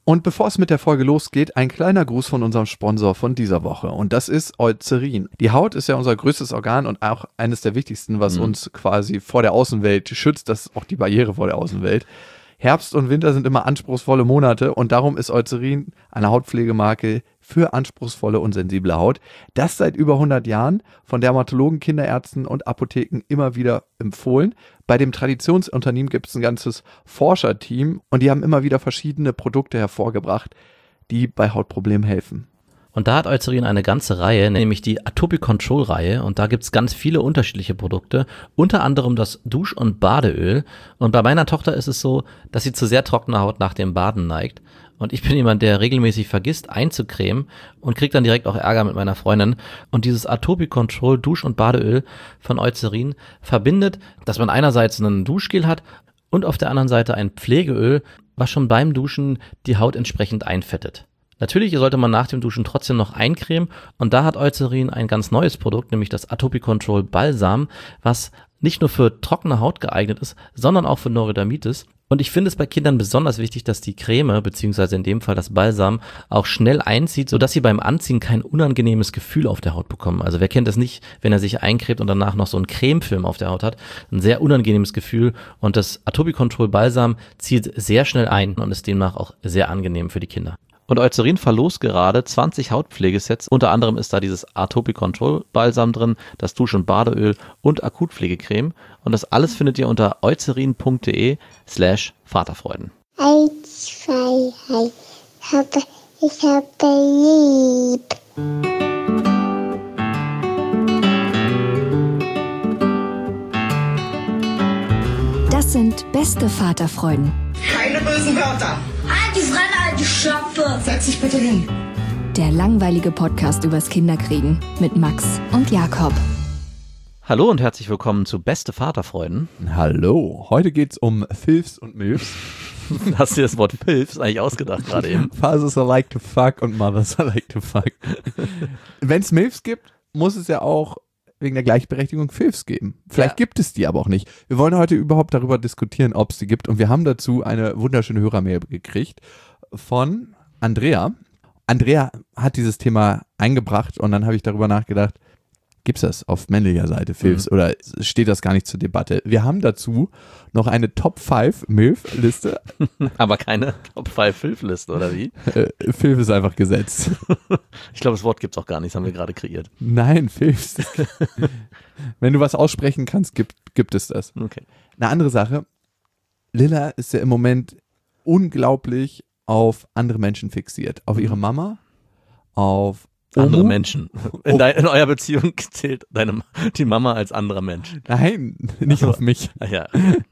Und bevor es mit der Folge losgeht, ein kleiner Gruß von unserem Sponsor von dieser Woche. Und das ist Eucerin. Die Haut ist ja unser größtes Organ und auch eines der wichtigsten, was uns quasi vor der Außenwelt schützt. Das ist auch die Barriere vor der Außenwelt. Herbst und Winter sind immer anspruchsvolle Monate und darum ist Eucerin eine Hautpflegemarke für anspruchsvolle und sensible Haut. Das seit über 100 Jahren von Dermatologen, Kinderärzten und Apotheken immer wieder empfohlen. Bei dem Traditionsunternehmen gibt es ein ganzes Forscherteam und die haben immer wieder verschiedene Produkte hervorgebracht, die bei Hautproblemen helfen. Und da hat Eucerin eine ganze Reihe, nämlich die Atopic Control Reihe. Und da gibt's ganz viele unterschiedliche Produkte, unter anderem das Dusch- und Badeöl. Und bei meiner Tochter ist es so, dass sie zu sehr trockener Haut nach dem Baden neigt. Und ich bin jemand, der regelmäßig vergisst einzucremen und kriegt dann direkt auch Ärger mit meiner Freundin. Und dieses Atopic Control Dusch- und Badeöl von Eucerin verbindet, dass man einerseits einen Duschgel hat und auf der anderen Seite ein Pflegeöl, was schon beim Duschen die Haut entsprechend einfettet. Natürlich sollte man nach dem Duschen trotzdem noch eincremen und da hat Eucerin ein ganz neues Produkt, nämlich das Atopic Control Balsam, was nicht nur für trockene Haut geeignet ist, sondern auch für Neurodermitis. Und ich finde es bei Kindern besonders wichtig, dass die Creme, beziehungsweise in dem Fall das Balsam, auch schnell einzieht, sodass sie beim Anziehen kein unangenehmes Gefühl auf der Haut bekommen. Also wer kennt das nicht, wenn er sich eincremt und danach noch so einen Cremefilm auf der Haut hat? Ein sehr unangenehmes Gefühl und das Atopic Control Balsam zieht sehr schnell ein und ist demnach auch sehr angenehm für die Kinder. Und Eucerin verlost gerade 20 Hautpflegesets. Unter anderem ist da dieses Atopic Control Balsam drin, das Dusch- und Badeöl und Akutpflegecreme. Und das alles findet ihr unter eucerin.de/Vaterfreuden. Ich habe lieb. Das sind beste Vaterfreuden. Keine bösen Wörter. Halt die Fremde, alte Schöpfe. Setz dich bitte hin. Der langweilige Podcast übers Kinderkriegen mit Max und Jakob. Hallo und herzlich willkommen zu Beste Vaterfreuden. Hallo, heute geht's um Filfs und Milfs. Hast du dir das Wort Filfs eigentlich ausgedacht gerade eben? Fathers are like to fuck und Mothers are like to fuck. Wenn es Milfs gibt, muss es ja auch wegen der Gleichberechtigung Filfs geben. Vielleicht gibt es die aber auch nicht. Wir wollen heute überhaupt darüber diskutieren, ob es die gibt. Und wir haben dazu eine wunderschöne Hörermail gekriegt von Andrea. Andrea hat dieses Thema eingebracht und dann habe ich darüber nachgedacht, gibt es das auf männlicher Seite, Filfs, oder steht das gar nicht zur Debatte? Wir haben dazu noch eine Top 5 MILF-Liste. Aber keine Top 5 Filf-Liste, oder wie? Filf ist einfach gesetzt. Ich glaube, das Wort gibt es auch gar nicht, das haben wir gerade kreiert. Nein, Filfs. Wenn du was aussprechen kannst, gibt es das. Okay. Eine andere Sache, Lilla ist ja im Moment unglaublich auf andere Menschen fixiert. Auf ihre Mama, auf andere Omu. Menschen. In eurer Beziehung zählt die Mama als anderer Mensch. Nein, nicht auf mich. Ach ja.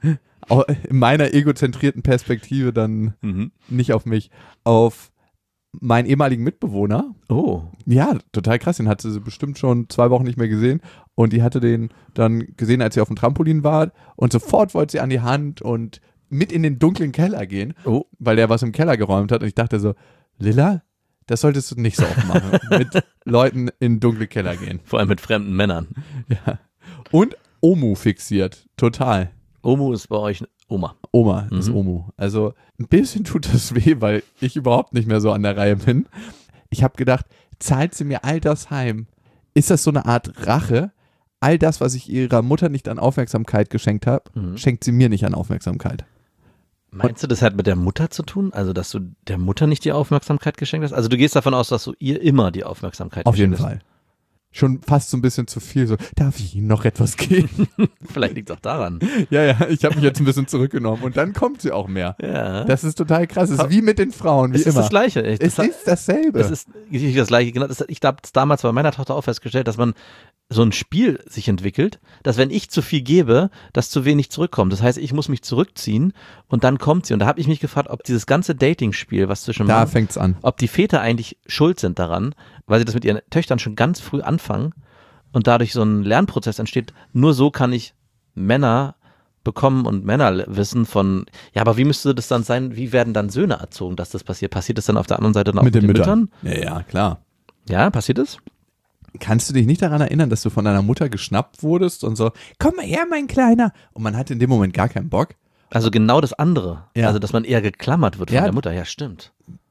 In meiner egozentrierten Perspektive dann nicht auf mich. Auf meinen ehemaligen Mitbewohner. Oh. Ja, total krass. Den hatte sie bestimmt schon 2 Wochen nicht mehr gesehen. Und die hatte den dann gesehen, als sie auf dem Trampolin war. Und sofort wollte sie an die Hand und mit in den dunklen Keller gehen, weil der was im Keller geräumt hat. Und ich dachte so, Lilla, das solltest du nicht so oft machen. Mit Leuten in dunkle Keller gehen. Vor allem mit fremden Männern. Ja. Und Omu fixiert. Total. Omu ist bei euch Oma. Oma ist Omu. Also ein bisschen tut das weh, weil ich überhaupt nicht mehr so an der Reihe bin. Ich habe gedacht, zahlt sie mir all das heim? Ist das so eine Art Rache? All das, was ich ihrer Mutter nicht an Aufmerksamkeit geschenkt habe, schenkt sie mir nicht an Aufmerksamkeit. Meinst du, das hat mit der Mutter zu tun? Also, dass du der Mutter nicht die Aufmerksamkeit geschenkt hast? Also, du gehst davon aus, dass du ihr immer die Aufmerksamkeit Auf jeden geschenkt hast? Fall. Schon fast so ein bisschen zu viel. So, darf ich Ihnen noch etwas geben? Vielleicht liegt es auch daran. Ja, ich habe mich jetzt ein bisschen zurückgenommen und dann kommt sie auch mehr. Ja. Das ist total krass. Es ist wie mit den Frauen, wie Es immer. ist das Gleiche. Es ist dasselbe. Es ist nicht das Gleiche. Genau, ich habe damals bei meiner Tochter auch festgestellt, dass man so ein Spiel sich entwickelt, dass wenn ich zu viel gebe, dass zu wenig zurückkommt. Das heißt, ich muss mich zurückziehen und dann kommt sie. Und da habe ich mich gefragt, ob dieses ganze Dating-Spiel, was zwischen Da fängt's an. ob die Väter eigentlich schuld sind daran, weil sie das mit ihren Töchtern schon ganz früh anfangen und dadurch so ein Lernprozess entsteht. Nur so kann ich Männer bekommen und Männer wissen von, ja, aber wie müsste das dann sein, wie werden dann Söhne erzogen, dass das passiert? Passiert das dann auf der anderen Seite dann auch Mit den Müttern? Ja, klar. Ja, passiert das? Kannst du dich nicht daran erinnern, dass du von deiner Mutter geschnappt wurdest und so, komm mal her, mein Kleiner. Und man hatte in dem Moment gar keinen Bock. Also genau das andere. Ja. Also, dass man eher geklammert wird von Ja. der Mutter. Ja, stimmt.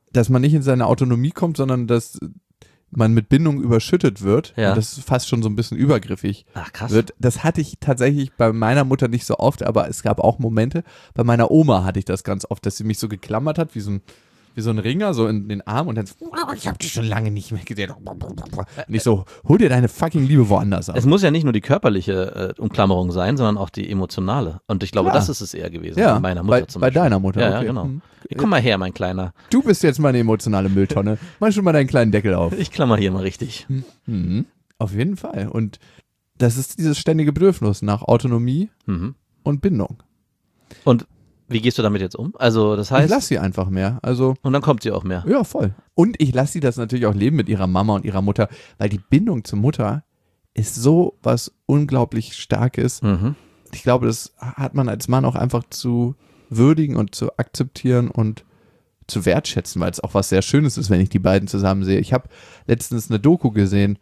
dass man nicht in seine Autonomie kommt, sondern dass man mit Bindung überschüttet wird. Ja. Und das fast schon so ein bisschen übergriffig Ach, krass. wird. Das hatte ich tatsächlich bei meiner Mutter nicht so oft, aber es gab auch Momente, bei meiner Oma hatte ich das ganz oft, dass sie mich so geklammert hat, wie so ein Ringer, so in den Arm und dann ich hab dich schon lange nicht mehr gesehen. Und ich so, hol dir deine fucking Liebe woanders ab. Es muss ja nicht nur die körperliche Umklammerung sein, sondern auch die emotionale. Und ich glaube, Klar. das ist es eher gewesen. Ja, bei meiner Mutter zum bei Beispiel. deiner Mutter, Ja, okay. genau. Hm. Komm mal her, mein Kleiner. Du bist jetzt meine emotionale Mülltonne. Mach schon mal deinen kleinen Deckel auf. Ich klammer hier mal richtig. Mhm. Auf jeden Fall. Und das ist dieses ständige Bedürfnis nach Autonomie Mhm. und Bindung. Und wie gehst du damit jetzt um? Also, das heißt. Ich lasse sie einfach mehr. Also, Und dann kommt sie auch mehr. ja, voll. Und ich lasse sie das natürlich auch leben mit ihrer Mama und ihrer Mutter, weil die Bindung zur Mutter ist so was unglaublich Starkes. Mhm. Ich glaube, das hat man als Mann auch einfach zu würdigen und zu akzeptieren und zu wertschätzen, weil es auch was sehr Schönes ist, wenn ich die beiden zusammen sehe. Ich habe letztens eine Doku gesehen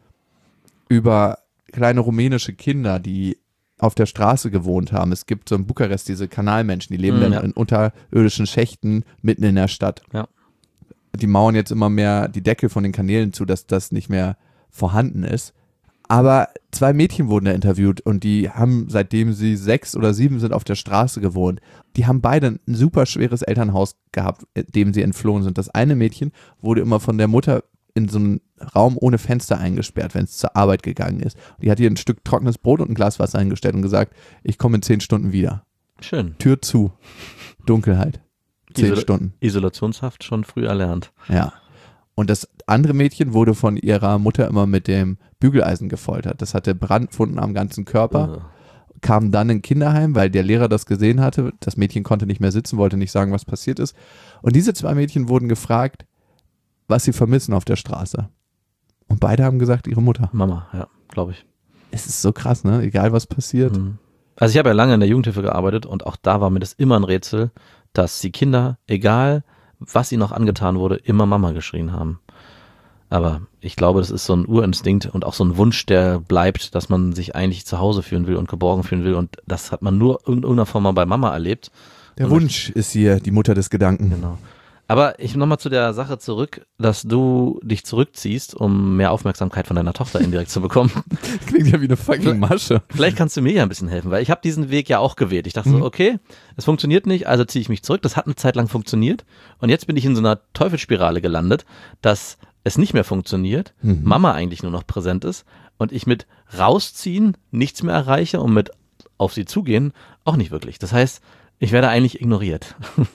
über kleine rumänische Kinder, die auf der Straße gewohnt haben. Es gibt so in Bukarest diese Kanalmenschen, die leben dann ja. in unterirdischen Schächten mitten in der Stadt. Ja. Die mauern jetzt immer mehr die Deckel von den Kanälen zu, dass das nicht mehr vorhanden ist. Aber 2 Mädchen wurden da interviewt und die haben, seitdem sie 6 oder 7 sind, auf der Straße gewohnt. Die haben beide ein super schweres Elternhaus gehabt, dem sie entflohen sind. Das eine Mädchen wurde immer von der Mutter in so einen Raum ohne Fenster eingesperrt, wenn es zur Arbeit gegangen ist. Die hat ihr ein Stück trockenes Brot und ein Glas Wasser eingestellt und gesagt, ich komme in 10 Stunden wieder. Schön. Tür zu. Dunkelheit. 10 Stunden. Isolationshaft schon früh erlernt. Ja. Und das andere Mädchen wurde von ihrer Mutter immer mit dem Bügeleisen gefoltert. Das hatte Brandwunden am ganzen Körper, kam dann in Kinderheim, weil der Lehrer das gesehen hatte. Das Mädchen konnte nicht mehr sitzen, wollte nicht sagen, was passiert ist. Und diese 2 Mädchen wurden gefragt, was sie vermissen auf der Straße. Und beide haben gesagt, ihre Mutter. Mama, ja, glaube ich. Es ist so krass, ne? Egal was passiert. Mhm. Also ich habe ja lange in der Jugendhilfe gearbeitet und auch da war mir das immer ein Rätsel, dass die Kinder, egal was ihnen noch angetan wurde, immer Mama geschrien haben. Aber ich glaube, das ist so ein Urinstinkt und auch so ein Wunsch, der bleibt, dass man sich eigentlich zu Hause fühlen will und geborgen fühlen will. Und das hat man nur in irgendeiner Form mal bei Mama erlebt. Der und Wunsch ist hier die Mutter des Gedanken. Genau. Aber ich nochmal zu der Sache zurück, dass du dich zurückziehst, um mehr Aufmerksamkeit von deiner Tochter indirekt zu bekommen. Klingt ja wie eine fucking Masche. Vielleicht kannst du mir ja ein bisschen helfen, weil ich habe diesen Weg ja auch gewählt. Ich dachte so, okay, es funktioniert nicht, also ziehe ich mich zurück. Das hat eine Zeit lang funktioniert und jetzt bin ich in so einer Teufelsspirale gelandet, dass es nicht mehr funktioniert, Mama eigentlich nur noch präsent ist und ich mit rausziehen nichts mehr erreiche und mit auf sie zugehen auch nicht wirklich. Das heißt, ich werde eigentlich ignoriert.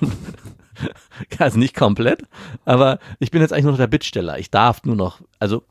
Also nicht komplett, aber ich bin jetzt eigentlich nur noch der Bittsteller. Ich darf nur noch,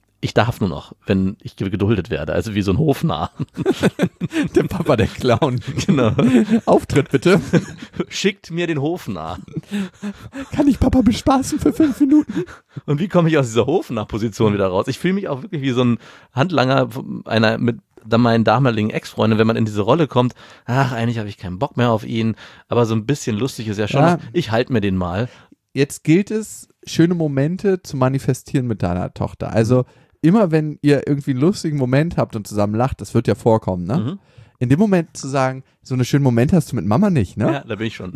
wenn ich geduldet werde, also wie so ein Hofnarr. Der Papa, der Clown. Genau. Auftritt bitte. Schickt mir den Hofnarr. Kann ich Papa bespaßen für 5 Minuten? Und wie komme ich aus dieser Hofnarr-Position wieder raus? Ich fühle mich auch wirklich wie so ein Handlanger einer mit meinen damaligen Ex-Freundin, wenn man in diese Rolle kommt, ach, eigentlich habe ich keinen Bock mehr auf ihn, aber so ein bisschen lustig ist ja schon, Ja. Ich halte mir den mal. Jetzt gilt es, schöne Momente zu manifestieren mit deiner Tochter. Also immer, wenn ihr irgendwie einen lustigen Moment habt und zusammen lacht, das wird ja vorkommen, ne? Mhm. In dem Moment zu sagen, so einen schönen Moment hast du mit Mama nicht, ne? Ja, da bin ich schon.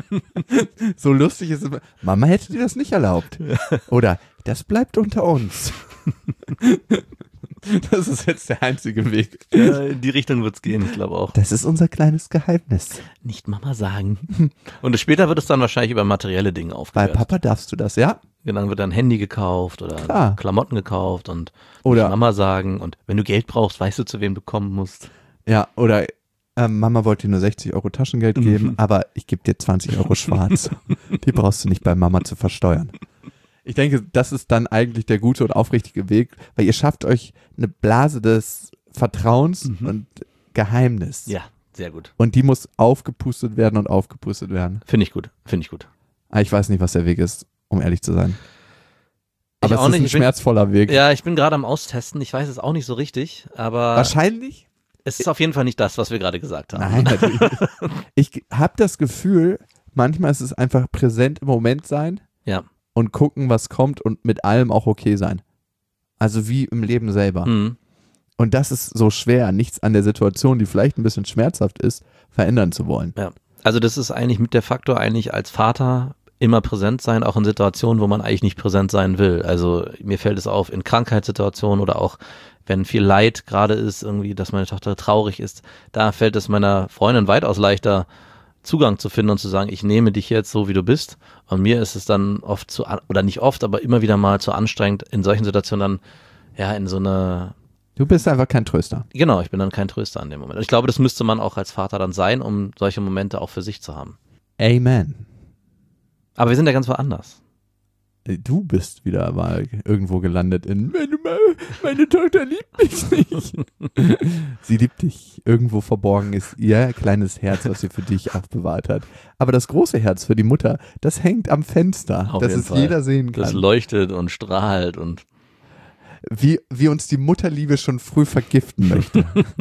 So lustig ist es. Mama hätte dir das nicht erlaubt. Oder, das bleibt unter uns. Das ist jetzt der einzige Weg. Ja, in die Richtung wird's gehen, ich glaube auch. Das ist unser kleines Geheimnis. Nicht Mama sagen. Und später wird es dann wahrscheinlich über materielle Dinge Bei aufgehört. Papa darfst du das, ja? Dann wird ein Handy gekauft oder Klar. Klamotten gekauft und Oder- nicht Mama sagen. Und wenn du Geld brauchst, weißt du, zu wem du kommen musst. Ja, oder Mama wollte dir nur 60 Euro Taschengeld geben, aber ich gebe dir 20 Euro schwarz. Die brauchst du nicht bei Mama zu versteuern. Ich denke, das ist dann eigentlich der gute und aufrichtige Weg, weil ihr schafft euch eine Blase des Vertrauens und Geheimnis. Ja, sehr gut. Und die muss aufgepustet werden und aufgepustet werden. Finde ich gut, finde ich gut. Aber ich weiß nicht, was der Weg ist, um ehrlich zu sein. Ich Aber auch es ist nicht. ein Ich bin- schmerzvoller Weg. Ja, ich bin gerade am Austesten. Ich weiß es auch nicht so richtig, aber Wahrscheinlich? es ist auf jeden Fall nicht das, was wir gerade gesagt haben. Nein, natürlich nicht. Ich habe das Gefühl, manchmal ist es einfach präsent im Moment sein Ja. und gucken, was kommt und mit allem auch okay sein. Also wie im Leben selber. Mhm. Und das ist so schwer, nichts an der Situation, die vielleicht ein bisschen schmerzhaft ist, verändern zu wollen. Ja. Also das ist eigentlich mit der Faktor eigentlich als Vater immer präsent sein, auch in Situationen, wo man eigentlich nicht präsent sein will. Also mir fällt es auf in Krankheitssituationen oder auch wenn viel Leid gerade ist, irgendwie, dass meine Tochter traurig ist, da fällt es meiner Freundin weitaus leichter, Zugang zu finden und zu sagen, ich nehme dich jetzt so, wie du bist. Und mir ist es dann oft oder nicht oft, aber immer wieder mal zu anstrengend, in solchen Situationen dann, in so eine... Du bist einfach kein Tröster. Genau, ich bin dann kein Tröster in dem Moment. Und ich glaube, das müsste man auch als Vater dann sein, um solche Momente auch für sich zu haben. Amen. Aber wir sind ja ganz woanders. Du bist wieder mal irgendwo gelandet in meine Tochter liebt mich nicht. Sie liebt dich. Irgendwo verborgen ist ihr kleines Herz, was sie für dich aufbewahrt hat. Aber das große Herz für die Mutter, das hängt am Fenster, Auf dass jeden es Fall. jeder sehen kann. Das leuchtet und strahlt und Wie uns die Mutterliebe schon früh vergiften möchte.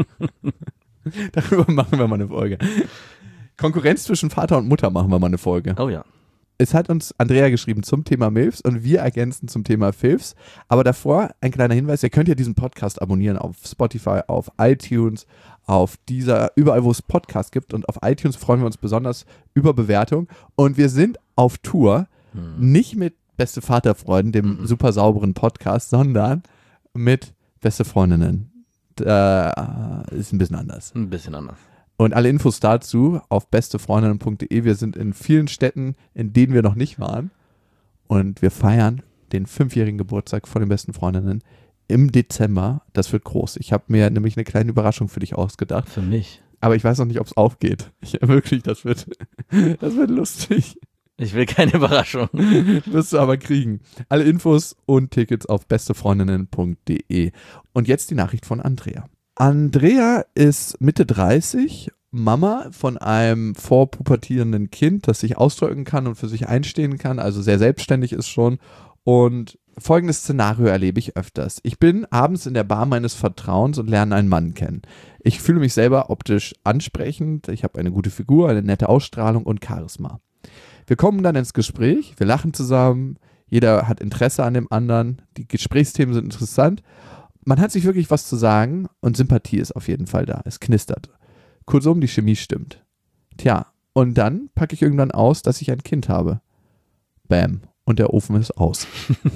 Darüber machen wir mal eine Folge. Konkurrenz zwischen Vater und Mutter machen wir mal eine Folge. oh ja. Es hat uns Andrea geschrieben zum Thema MILFs und wir ergänzen zum Thema FILFs. Aber davor ein kleiner Hinweis, ihr könnt ja diesen Podcast abonnieren auf Spotify, auf iTunes, auf dieser, überall wo es Podcasts gibt. Und auf iTunes freuen wir uns besonders über Bewertung. Und wir sind auf Tour, nicht mit Beste Vaterfreunden, dem super sauberen Podcast, sondern mit Beste Freundinnen. Ist ein bisschen anders. Ein bisschen anders. Und alle Infos dazu auf bestefreundinnen.de. Wir sind in vielen Städten, in denen wir noch nicht waren. Und wir feiern den 5-jährigen Geburtstag von den besten Freundinnen im Dezember. Das wird groß. Ich habe mir nämlich eine kleine Überraschung für dich ausgedacht. Für mich. Aber ich weiß noch nicht, ob es aufgeht. Das wird lustig. Ich will keine Überraschung. Wirst du aber kriegen. Alle Infos und Tickets auf bestefreundinnen.de. Und jetzt die Nachricht von Andrea. Andrea ist Mitte 30, Mama von einem vorpubertierenden Kind, das sich ausdrücken kann und für sich einstehen kann, also sehr selbstständig ist schon. Und folgendes Szenario erlebe ich öfters. Ich bin abends in der Bar meines Vertrauens und lerne einen Mann kennen. Ich fühle mich selber optisch ansprechend, ich habe eine gute Figur, eine nette Ausstrahlung und Charisma. Wir kommen dann ins Gespräch, wir lachen zusammen, jeder hat Interesse an dem anderen, die Gesprächsthemen sind interessant. Man hat sich wirklich was zu sagen und Sympathie ist auf jeden Fall da. Es knistert. Kurzum, die Chemie stimmt. Tja, und dann packe ich irgendwann aus, dass ich ein Kind habe. Bam. Und der Ofen ist aus.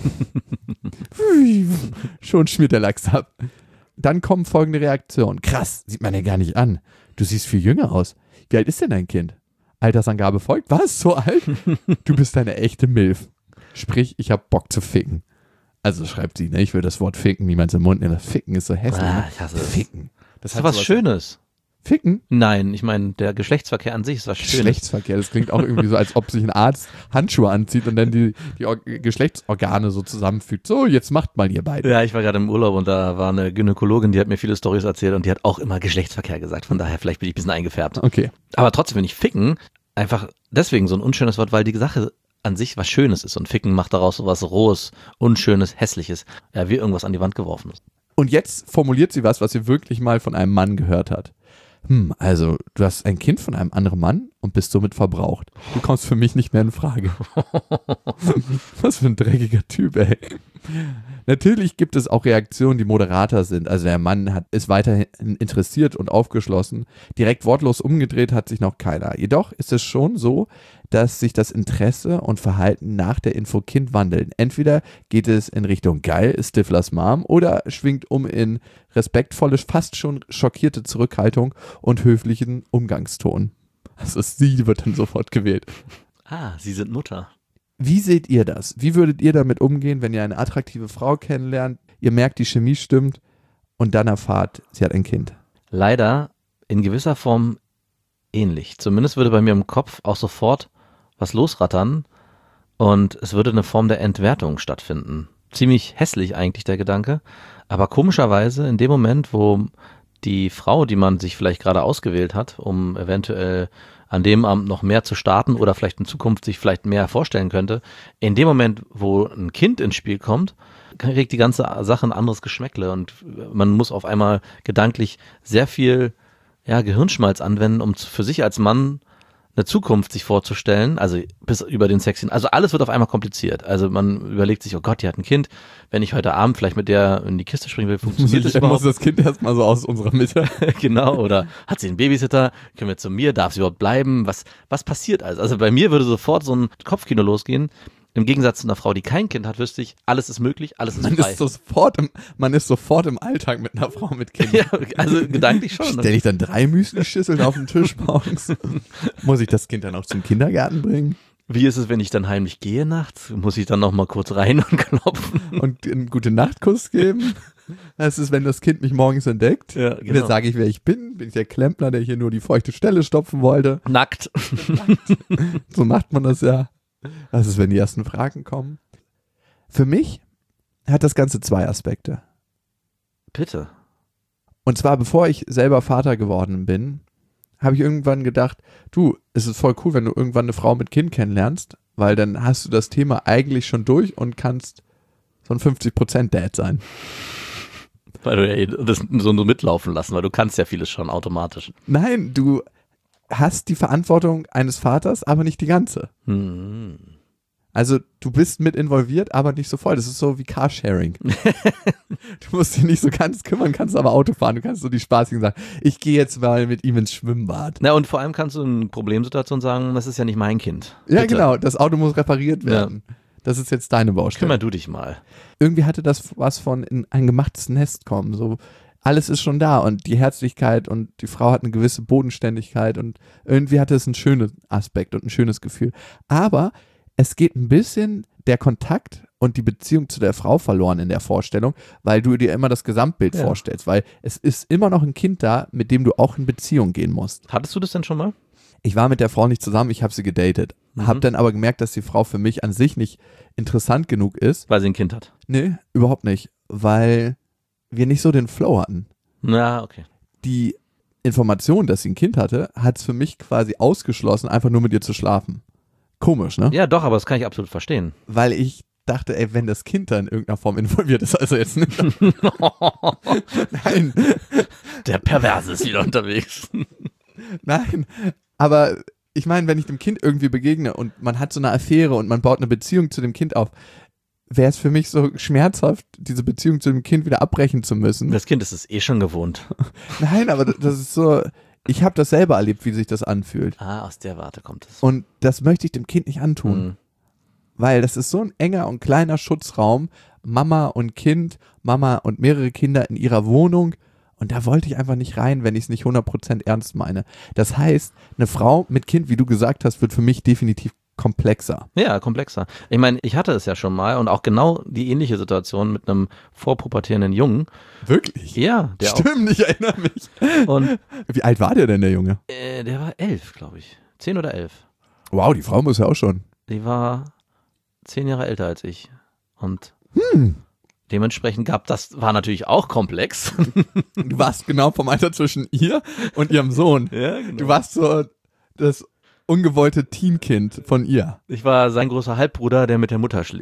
Schon schmiert der Lachs ab. Dann kommen folgende Reaktionen. Krass, sieht man ja gar nicht an. Du siehst viel jünger aus. Wie alt ist denn dein Kind? Altersangabe folgt. Was? So alt? Du bist eine echte Milf. Sprich, ich hab Bock zu ficken. Also schreibt sie, ne? Ich will das Wort ficken niemals im Mund nehmen. Ficken ist so hässlich. Ne? Ich hasse es. Ficken. Das ist was Schönes. Ficken? Nein, ich meine, der Geschlechtsverkehr an sich ist was Schönes. Geschlechtsverkehr, das klingt auch irgendwie so, als ob sich ein Arzt Handschuhe anzieht und dann die Geschlechtsorgane so zusammenfügt. So, jetzt macht mal ihr beide. Ja, ich war gerade im Urlaub und da war eine Gynäkologin, die hat mir viele Storys erzählt und die hat auch immer Geschlechtsverkehr gesagt. Von daher, vielleicht bin ich ein bisschen eingefärbt. Okay. Aber trotzdem, wenn ich ficken, einfach deswegen so ein unschönes Wort, weil die Sache an sich was Schönes ist und ficken macht daraus so was Rohes, Unschönes, Hässliches, ja, wie irgendwas an die Wand geworfen ist. Und jetzt formuliert sie was sie wirklich mal von einem Mann gehört hat. Also, du hast ein Kind von einem anderen Mann und bist somit verbraucht. Du kommst für mich nicht mehr in Frage. Was für ein dreckiger Typ, ey. Natürlich gibt es auch Reaktionen, die moderater sind. Also der Mann ist weiterhin interessiert und aufgeschlossen. Direkt wortlos umgedreht hat sich noch keiner. Jedoch ist es schon so, dass sich das Interesse und Verhalten nach der Info Kind wandeln. Entweder geht es in Richtung geil, ist Stiflers Mom, oder schwingt um in respektvolle, fast schon schockierte Zurückhaltung und höflichen Umgangston. Also sie wird dann sofort gewählt. Ah, Sie sind Mutter. Wie seht ihr das? Wie würdet ihr damit umgehen, wenn ihr eine attraktive Frau kennenlernt, ihr merkt, die Chemie stimmt und dann erfahrt, sie hat ein Kind? Leider in gewisser Form ähnlich. Zumindest würde bei mir im Kopf auch sofort was losrattern und es würde eine Form der Entwertung stattfinden. Ziemlich hässlich eigentlich der Gedanke, aber komischerweise in dem Moment, wo die Frau, die man sich vielleicht gerade ausgewählt hat, um eventuell an dem Abend noch mehr zu starten oder vielleicht in Zukunft sich vielleicht mehr vorstellen könnte, in dem Moment, wo ein Kind ins Spiel kommt, kriegt die ganze Sache ein anderes Geschmäckle und man muss auf einmal gedanklich sehr viel Gehirnschmalz anwenden, um für sich als Mann eine Zukunft sich vorzustellen, also bis über den Sex hin. Also alles wird auf einmal kompliziert. Also man überlegt sich, oh Gott, die hat ein Kind. Wenn ich heute Abend vielleicht mit der in die Kiste springen will, funktioniert das überhaupt? Muss das Kind erstmal so aus unserer Mitte. Genau, oder hat sie einen Babysitter? Können wir zu mir? Darf sie überhaupt bleiben? Was passiert also? Also bei mir würde sofort so ein Kopfkino losgehen. Im Gegensatz zu einer Frau, die kein Kind hat, wüsste ich, alles ist möglich, alles ist frei. Man ist sofort im Alltag mit einer Frau mit Kind. Ja, also gedanklich schon. Stelle ich dann 3 Müsli-Schüsseln auf den Tisch morgens? Muss ich das Kind dann auch zum Kindergarten bringen? Wie ist es, wenn ich dann heimlich gehe nachts? Muss ich dann noch mal kurz rein und klopfen? Und einen Gute-Nacht-Kuss geben? Das ist, wenn das Kind mich morgens entdeckt. Ja, genau. Dann sage ich, wer ich bin. Bin ich der Klempner, der hier nur die feuchte Stelle stopfen wollte? Nackt. So macht man das ja. Was ist, wenn die ersten Fragen kommen? Für mich hat das Ganze 2 Aspekte. Bitte. Und zwar, bevor ich selber Vater geworden bin, habe ich irgendwann gedacht, du, es ist voll cool, wenn du irgendwann eine Frau mit Kind kennenlernst, weil dann hast du das Thema eigentlich schon durch und kannst so ein 50% Dad sein. Weil du ja das so nur mitlaufen lassen, weil du kannst ja vieles schon automatisch. Nein, du hast die Verantwortung eines Vaters, aber nicht die ganze. Also du bist mit involviert, aber nicht so voll. Das ist so wie Carsharing. Du musst dich nicht so ganz kümmern, kannst aber Auto fahren. Du kannst so die spaßigen sagen, ich gehe jetzt mal mit ihm ins Schwimmbad. Na, und vor allem kannst du in Problemsituationen sagen, das ist ja nicht mein Kind. Ja, Bitte. genau. Das Auto muss repariert werden. Ja. Das ist jetzt deine Baustelle. Kümmer du dich mal. Irgendwie hatte das was von in ein gemachtes Nest kommen. So, alles ist schon da und die Herzlichkeit und die Frau hat eine gewisse Bodenständigkeit und irgendwie hatte es einen schönen Aspekt und ein schönes Gefühl. Aber es geht ein bisschen der Kontakt und die Beziehung zu der Frau verloren in der Vorstellung, weil du dir immer das Gesamtbild vorstellst, weil es ist immer noch ein Kind da, mit dem du auch in Beziehung gehen musst. Hattest du das denn schon mal? Ich war mit der Frau nicht zusammen, ich habe sie gedatet. Habe dann aber gemerkt, dass die Frau für mich an sich nicht interessant genug ist. Weil sie ein Kind hat? Nee, überhaupt nicht, weil wir nicht so den Flow hatten. Na, okay. Die Information, dass sie ein Kind hatte, hat es für mich quasi ausgeschlossen, einfach nur mit ihr zu schlafen. Komisch, ne? Ja, doch, aber das kann ich absolut verstehen. Weil ich dachte, ey, wenn das Kind da in irgendeiner Form involviert ist, also jetzt nicht. Nein. Der Perverse ist wieder unterwegs. Nein, aber ich meine, wenn ich dem Kind irgendwie begegne und man hat so eine Affäre und man baut eine Beziehung zu dem Kind auf, wäre es für mich so schmerzhaft, diese Beziehung zu dem Kind wieder abbrechen zu müssen. Das Kind ist es eh schon gewohnt. Nein, aber das ist so, ich habe das selber erlebt, wie sich das anfühlt. Ah, aus der Warte kommt es. Und das möchte ich dem Kind nicht antun. Weil das ist so ein enger und kleiner Schutzraum, Mama und Kind, Mama und mehrere Kinder in ihrer Wohnung. Und da wollte ich einfach nicht rein, wenn ich es nicht 100% ernst meine. Das heißt, eine Frau mit Kind, wie du gesagt hast, wird für mich definitiv komplexer. Ja, komplexer. Ich meine, ich hatte es ja schon mal und auch genau die ähnliche Situation mit einem vorpubertierenden Jungen. Wirklich? Ja. Der Stimmt, ich erinnere mich. Und wie alt war der denn, der Junge? Der war 11, glaube ich. 10 oder 11. Wow, die Frau muss ja auch schon. Die war 10 Jahre älter als ich. Und dementsprechend war natürlich auch komplex. Du warst genau vom Alter zwischen ihr und ihrem Sohn. Ja, genau. Du warst so das ungewollte Teenkind von ihr. Ich war sein großer Halbbruder, der mit der Mutter schläft.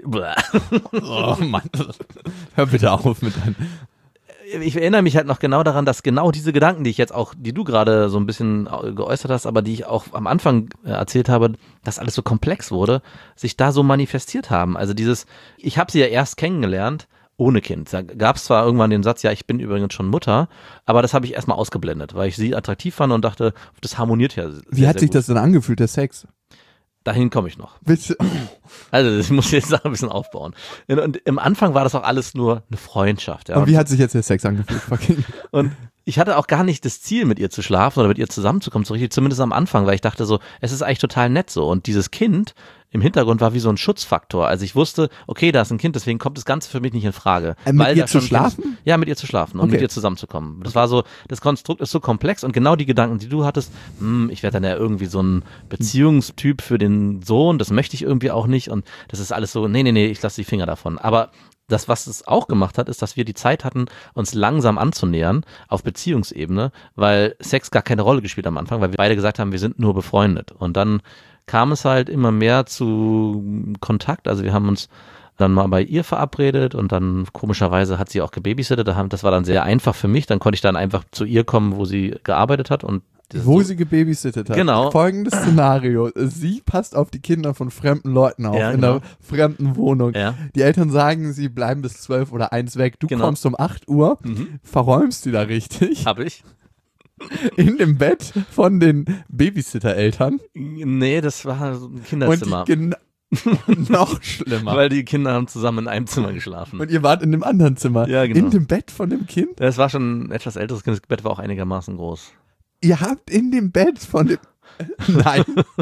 Oh Mann, hör bitte auf mit deinem... Ich erinnere mich halt noch genau daran, dass genau diese Gedanken, die du gerade so ein bisschen geäußert hast, aber die ich auch am Anfang erzählt habe, dass alles so komplex wurde, sich da so manifestiert haben. Also ich habe sie ja erst kennengelernt, ohne Kind. Da gab es zwar irgendwann den Satz, ja, ich bin übrigens schon Mutter, aber das habe ich erstmal ausgeblendet, weil ich sie attraktiv fand und dachte, das harmoniert ja sehr, Wie hat sehr sich gut. das denn angefühlt, der Sex? Dahin komme ich noch. Bitte. Also ich muss jetzt ein bisschen aufbauen. Und im Anfang war das auch alles nur eine Freundschaft. Ja. Und wie hat sich jetzt der Sex angefühlt? Fucking. Und ich hatte auch gar nicht das Ziel, mit ihr zu schlafen oder mit ihr zusammenzukommen, so richtig, zumindest am Anfang, weil ich dachte so, es ist eigentlich total nett so. Und dieses Kind im Hintergrund war wie so ein Schutzfaktor. Also ich wusste, okay, da ist ein Kind, deswegen kommt das Ganze für mich nicht in Frage. Mit ihr zu schlafen? Ja, mit ihr zu schlafen und mit ihr zusammenzukommen. Das war so, das Konstrukt ist so komplex und genau die Gedanken, die du hattest, ich werde dann ja irgendwie so ein Beziehungstyp für den Sohn, das möchte ich irgendwie auch nicht und das ist alles so, nee, ich lasse die Finger davon. Aber das, was es auch gemacht hat, ist, dass wir die Zeit hatten, uns langsam anzunähern auf Beziehungsebene, weil Sex gar keine Rolle gespielt am Anfang, weil wir beide gesagt haben, wir sind nur befreundet. Und dann kam es halt immer mehr zu Kontakt. Also wir haben uns dann mal bei ihr verabredet und dann komischerweise hat sie auch gebabysittet. Das war dann sehr einfach für mich. Dann konnte ich dann einfach zu ihr kommen, wo sie gearbeitet hat und Wo sie gebabysittet hat. Genau. Folgendes Szenario. Sie passt auf die Kinder von fremden Leuten auf, Ja, in einer fremden Wohnung. Ja. Die Eltern sagen, sie bleiben bis 12 oder 1 weg. Du kommst um 8 Uhr, verräumst die da richtig Hab ich? in dem Bett von den Babysitter-Eltern. Nee, das war so ein Und Kinderzimmer. noch schlimmer. Weil die Kinder haben zusammen in einem Zimmer geschlafen. Und ihr wart in dem anderen Zimmer. Ja, genau. In dem Bett von dem Kind. Das war schon ein etwas älteres Kind, das Bett war auch einigermaßen groß. Ihr habt in dem Bett von dem... Nein.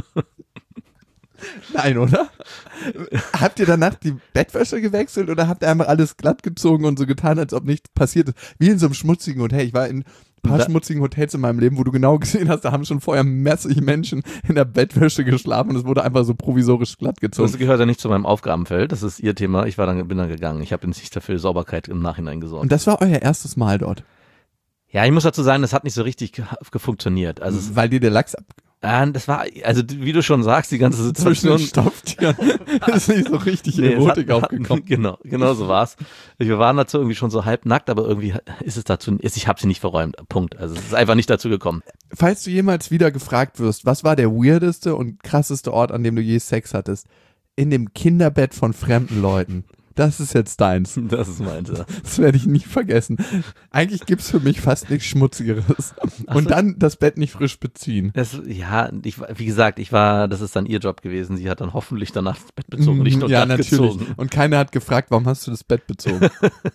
Nein, oder? Habt ihr danach die Bettwäsche gewechselt oder habt ihr einfach alles glatt gezogen und so getan, als ob nichts passiert ist? Wie in so einem schmutzigen Hotel. Ich war in ein paar schmutzigen Hotels in meinem Leben, wo du genau gesehen hast, da haben schon vorher mäßig Menschen in der Bettwäsche geschlafen und es wurde einfach so provisorisch glatt gezogen. Das gehört ja nicht zu meinem Aufgabenfeld, das ist ihr Thema. Ich bin dann gegangen. Ich habe nicht dafür Sauberkeit im Nachhinein gesorgt. Und das war euer erstes Mal dort? Ja, ich muss dazu sagen, das hat nicht so richtig gefunktioniert. Also Weil dir der Lachs das war, also wie du schon sagst, die ganze zwischen den Situation. Stofftieren ist nicht so richtig Nee, Erotik aufgekommen. Genau so war's. Wir waren dazu irgendwie schon so halb nackt, aber irgendwie ist es dazu, ich habe sie nicht verräumt, Punkt. Also es ist einfach nicht dazu gekommen. Falls du jemals wieder gefragt wirst, was war der weirdeste und krasseste Ort, an dem du je Sex hattest? In dem Kinderbett von fremden Leuten. Das ist jetzt deins. Das ist meins, ja. Das werde ich nie vergessen. Eigentlich gibt's für mich fast nichts Schmutzigeres. Und dann das Bett nicht frisch beziehen. Wie gesagt, das ist dann ihr Job gewesen. Sie hat dann hoffentlich danach das Bett bezogen und nicht nur Ja, glatt natürlich. gezogen. Und keiner hat gefragt, warum hast du das Bett bezogen?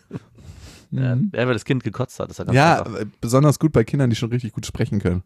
Ja, weil das Kind gekotzt hat. Das ist ganz Ja, einfach. besonders gut bei Kindern, die schon richtig gut sprechen können.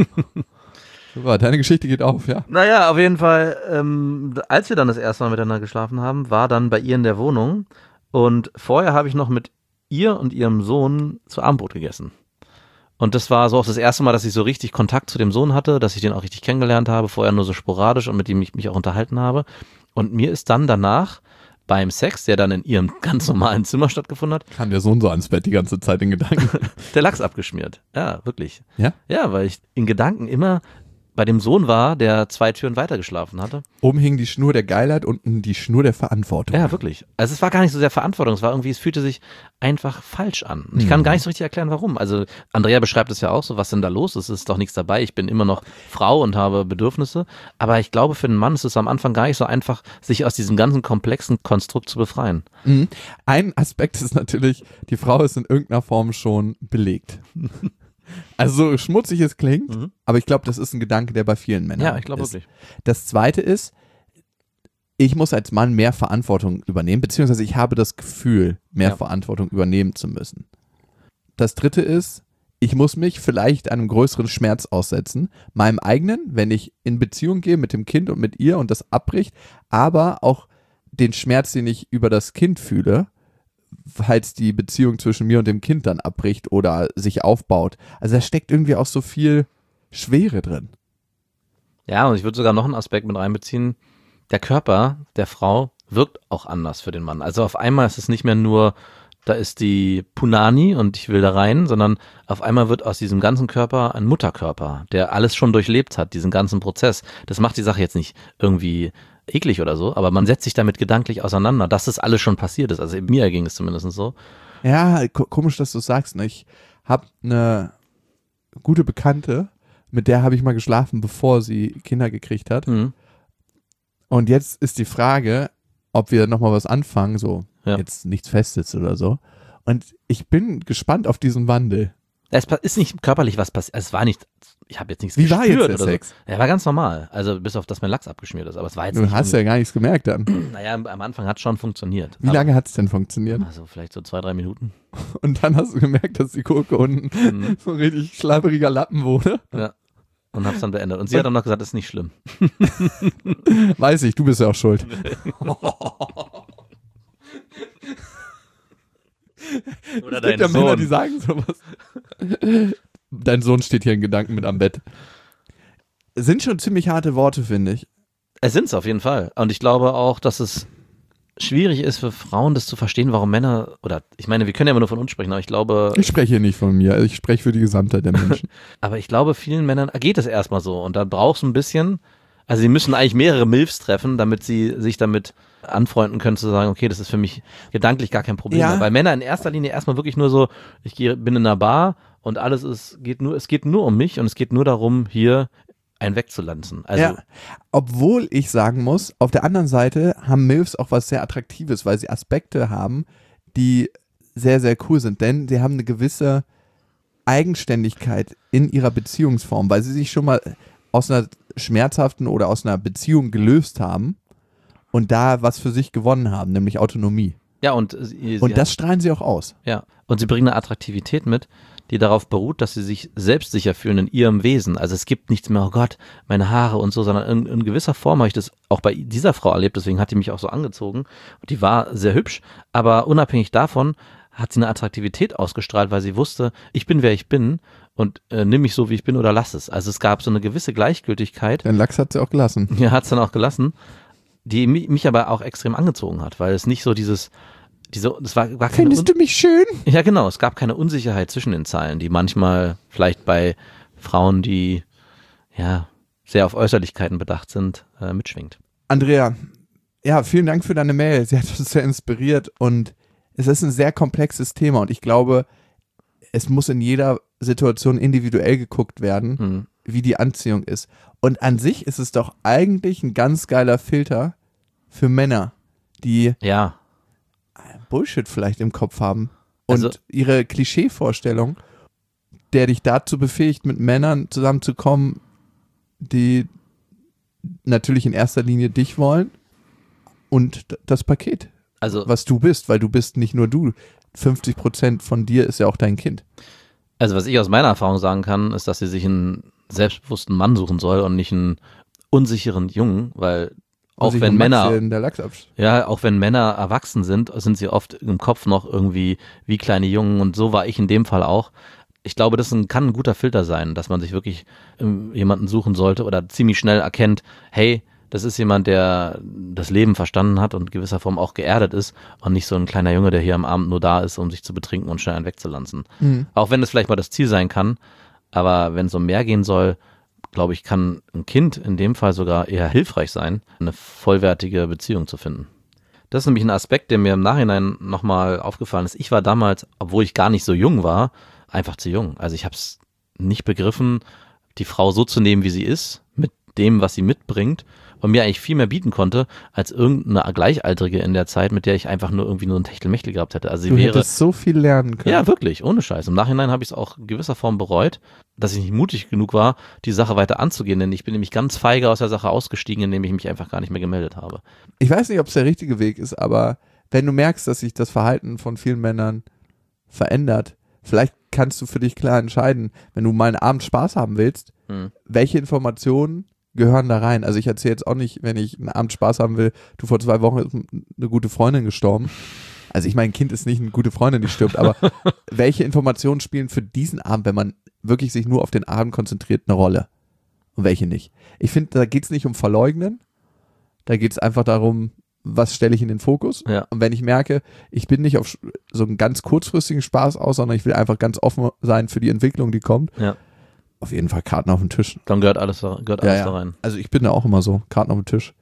Super, deine Geschichte geht auf, ja. Naja, auf jeden Fall, als wir dann das erste Mal miteinander geschlafen haben, war dann bei ihr in der Wohnung und vorher habe ich noch mit ihr und ihrem Sohn zu Abendbrot gegessen. Und das war so auch das erste Mal, dass ich so richtig Kontakt zu dem Sohn hatte, dass ich den auch richtig kennengelernt habe, vorher nur so sporadisch und mit dem ich mich auch unterhalten habe. Und mir ist dann danach beim Sex, der dann in ihrem ganz normalen Zimmer stattgefunden hat, Kam der Sohn so ans Bett die ganze Zeit in Gedanken. der Lachs abgeschmiert. Ja, wirklich. Ja? Ja, weil ich in Gedanken immer bei dem Sohn war, der 2 Türen weiter geschlafen hatte. Oben hing die Schnur der Geilheit, unten die Schnur der Verantwortung. Ja, wirklich. Also es war gar nicht so sehr Verantwortung, es fühlte sich einfach falsch an. Und ich kann gar nicht so richtig erklären, warum. Also Andrea beschreibt es ja auch so, was denn da los ist. Es ist doch nichts dabei. Ich bin immer noch Frau und habe Bedürfnisse. Aber ich glaube, für einen Mann ist es am Anfang gar nicht so einfach, sich aus diesem ganzen komplexen Konstrukt zu befreien. Mhm. Ein Aspekt ist natürlich, die Frau ist in irgendeiner Form schon belegt. Also so schmutzig es klingt, aber ich glaube, das ist ein Gedanke, der bei vielen Männern Ja, ich glaube ist. wirklich. Das Zweite ist, ich muss als Mann mehr Verantwortung übernehmen, beziehungsweise ich habe das Gefühl, mehr Verantwortung übernehmen zu müssen. Das Dritte ist, ich muss mich vielleicht einem größeren Schmerz aussetzen, meinem eigenen, wenn ich in Beziehung gehe mit dem Kind und mit ihr und das abbricht, aber auch den Schmerz, den ich über das Kind fühle, falls die Beziehung zwischen mir und dem Kind dann abbricht oder sich aufbaut. Also da steckt irgendwie auch so viel Schwere drin. Ja, und ich würde sogar noch einen Aspekt mit reinbeziehen. Der Körper der Frau wirkt auch anders für den Mann. Also auf einmal ist es nicht mehr nur, da ist die Punani und ich will da rein, sondern auf einmal wird aus diesem ganzen Körper ein Mutterkörper, der alles schon durchlebt hat, diesen ganzen Prozess. Das macht die Sache jetzt nicht irgendwie eklig oder so, aber man setzt sich damit gedanklich auseinander, dass das alles schon passiert ist. Also mir ging es zumindest so. Ja, komisch, dass du es sagst. Ne? Ich habe eine gute Bekannte, mit der habe ich mal geschlafen, bevor sie Kinder gekriegt hat. Mhm. Und jetzt ist die Frage, ob wir nochmal was anfangen, so jetzt nichts Festes oder so. Und ich bin gespannt auf diesen Wandel. Es ist nicht körperlich was passiert. Es war nicht, ich habe jetzt nichts Wie war jetzt gespürt der oder Sex? So. Ja, war ganz normal. Also bis auf, dass mein Lachs abgeschmiert ist. Aber es war jetzt Du nicht. hast ja gar nichts gemerkt dann. Naja, am Anfang hat es schon funktioniert. Wie lange hat es denn funktioniert? Also vielleicht so 2-3 Minuten. Und dann hast du gemerkt, dass die Gurke unten so ein richtig schlabberiger Lappen wurde. Ja. Und hab's dann beendet. Und sie hat dann noch gesagt, das ist nicht schlimm. Weiß ich, du bist ja auch schuld. Oder Es dein gibt ja Männer, Sohn. die sagen sowas. Dein Sohn steht hier in Gedanken mit am Bett. Sind schon ziemlich harte Worte, finde ich. Es sind's auf jeden Fall. Und ich glaube auch, dass es schwierig ist für Frauen, das zu verstehen, warum Männer, oder ich meine, wir können ja immer nur von uns sprechen, aber ich glaube, Ich spreche hier nicht von mir, ich spreche für die Gesamtheit der Menschen. aber ich glaube, vielen Männern geht es erstmal so. Und da brauchst du ein bisschen, also sie müssen eigentlich mehrere Milfs treffen, damit sie sich damit anfreunden können, zu sagen, okay, das ist für mich gedanklich gar kein Problem Ja. mehr. Weil Männer in erster Linie erstmal wirklich nur so, bin in einer Bar und es geht nur um mich und es geht nur darum, hier einen wegzulanzen. Also, ja, obwohl ich sagen muss, auf der anderen Seite haben MILFs auch was sehr Attraktives, weil sie Aspekte haben, die sehr, sehr cool sind, denn sie haben eine gewisse Eigenständigkeit in ihrer Beziehungsform, weil sie sich schon mal aus einer schmerzhaften oder aus einer Beziehung gelöst haben und da was für sich gewonnen haben, nämlich Autonomie. ja, und Das strahlen sie auch aus. ja, und sie bringen eine Attraktivität mit, die darauf beruht, dass sie sich selbstsicher fühlen in ihrem Wesen. Also es gibt nichts mehr, oh Gott, meine Haare und so, sondern in gewisser Form habe ich das auch bei dieser Frau erlebt, deswegen hat die mich auch so angezogen. Und die war sehr hübsch, aber unabhängig davon hat sie eine Attraktivität ausgestrahlt, weil sie wusste, ich bin, wer ich bin und nimm mich so, wie ich bin oder lass es. Also es gab so eine gewisse Gleichgültigkeit. Den Lachs hat sie auch gelassen. Ja, hat es dann auch gelassen, die mich aber auch extrem angezogen hat, weil es nicht so das war keine Findest du mich schön? Ja, genau. Es gab keine Unsicherheit zwischen den Zeilen, die manchmal vielleicht bei Frauen, die ja sehr auf Äußerlichkeiten bedacht sind, mitschwingt. Andrea, ja, vielen Dank für deine Mail. Sie hat uns sehr inspiriert und es ist ein sehr komplexes Thema und ich glaube, es muss in jeder Situation individuell geguckt werden, wie die Anziehung ist. Und an sich ist es doch eigentlich ein ganz geiler Filter für Männer, die Ja, Bullshit vielleicht im Kopf haben und Also- ihre Klischeevorstellung, der dich dazu befähigt, mit Männern zusammenzukommen, die natürlich in erster Linie dich wollen und das Paket, also was du bist, weil du bist nicht nur du. 50% von dir ist ja auch dein Kind. was ich aus meiner Erfahrung sagen kann, ist, dass sie sich einen selbstbewussten Mann suchen soll und nicht einen unsicheren Jungen, weil auch sich wenn mit Max Männer in der Lachs absch- Ja, auch wenn Männer erwachsen sind sie oft im Kopf noch irgendwie wie kleine Jungen und so war ich in dem Fall auch. Ich glaube, das kann ein guter Filter sein, dass man sich wirklich jemanden suchen sollte oder ziemlich schnell erkennt, hey, das ist jemand, der das Leben verstanden hat und in gewisser Form auch geerdet ist und nicht so ein kleiner Junge, der hier am Abend nur da ist, um sich zu betrinken und schnell einen wegzulanzen. Auch wenn das vielleicht mal das Ziel sein kann, aber wenn es um mehr gehen soll, glaube ich, kann ein Kind in dem Fall sogar eher hilfreich sein, eine vollwertige Beziehung zu finden. Das ist nämlich ein Aspekt, der mir im Nachhinein nochmal aufgefallen ist. Ich war damals, obwohl ich gar nicht so jung war, einfach zu jung. Also ich habe es nicht begriffen, die Frau so zu nehmen, wie sie ist, mit dem, was sie mitbringt und mir eigentlich viel mehr bieten konnte, als irgendeine Gleichaltrige in der Zeit, mit der ich einfach nur ein Techtelmechtel gehabt hätte. Also sie Du wäre hättest so viel lernen können. ja, wirklich, ohne Scheiß. Im Nachhinein habe ich es auch in gewisser Form bereut, dass ich nicht mutig genug war, die Sache weiter anzugehen, denn ich bin nämlich ganz feige aus der Sache ausgestiegen, indem ich mich einfach gar nicht mehr gemeldet habe. Ich weiß nicht, ob es der richtige Weg ist, aber wenn du merkst, dass sich das Verhalten von vielen Männern verändert, vielleicht kannst du für dich klar entscheiden, wenn du mal einen Abend Spaß haben willst, welche Informationen gehören da rein. Also ich erzähle jetzt auch nicht, wenn ich einen Abend Spaß haben will, du, vor 2 Wochen ist eine gute Freundin gestorben. Also ich meine, ein Kind ist nicht eine gute Freundin, die stirbt, aber welche Informationen spielen für diesen Abend, wenn man wirklich sich nur auf den Abend konzentriert, eine Rolle? Und welche nicht? Ich finde, da geht es nicht um Verleugnen, da geht es einfach darum, was stelle ich in den Fokus? Ja. Und wenn ich merke, ich bin nicht auf so einen ganz kurzfristigen Spaß aus, sondern ich will einfach ganz offen sein für die Entwicklung, die kommt, Ja. auf jeden Fall Karten auf den Tisch. Dann gehört alles da rein. Also ich bin da auch immer so, Karten auf den Tisch.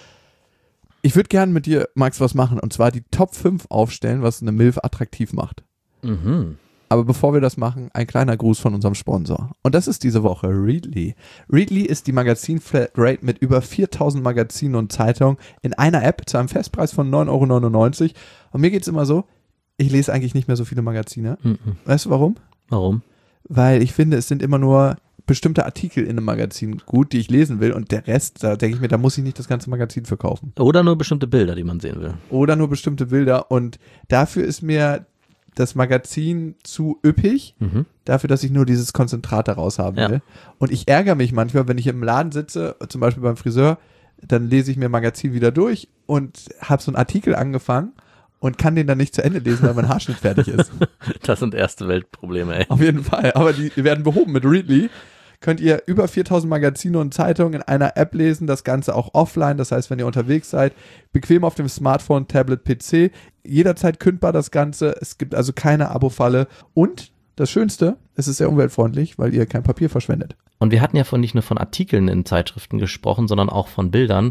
Ich würde gerne mit dir, Max, was machen, und zwar die Top 5 aufstellen, was eine MILF attraktiv macht. Mhm. Aber bevor wir das machen, ein kleiner Gruß von unserem Sponsor. Und das ist diese Woche Readly. Readly ist die Magazin-Flatrate mit über 4000 Magazinen und Zeitungen in einer App zu einem Festpreis von 9,99 €. Und mir geht es immer so, ich lese eigentlich nicht mehr so viele Magazine. Weißt du warum? Warum? Weil ich finde, es sind immer nur bestimmte Artikel in einem Magazin gut, die ich lesen will, und der Rest, da denke ich mir, da muss ich nicht das ganze Magazin verkaufen. Oder nur bestimmte Bilder, die man sehen will. Oder nur bestimmte Bilder, und dafür ist mir das Magazin zu üppig, dafür, dass ich nur dieses Konzentrat daraus haben will. Und ich ärgere mich manchmal, wenn ich im Laden sitze, zum Beispiel beim Friseur, dann lese ich mir ein Magazin wieder durch und habe so einen Artikel angefangen und kann den dann nicht zu Ende lesen, weil mein Haarschnitt fertig ist. Das sind erste Weltprobleme, ey. Auf jeden Fall, aber die werden behoben mit Readly. Könnt ihr über 4000 Magazine und Zeitungen in einer App lesen, das Ganze auch offline, das heißt, wenn ihr unterwegs seid, bequem auf dem Smartphone, Tablet, PC, jederzeit kündbar das Ganze, es gibt also keine Abo-Falle, und das Schönste, es ist sehr umweltfreundlich, weil ihr kein Papier verschwendet. Und wir hatten ja nicht nur von Artikeln in Zeitschriften gesprochen, sondern auch von Bildern.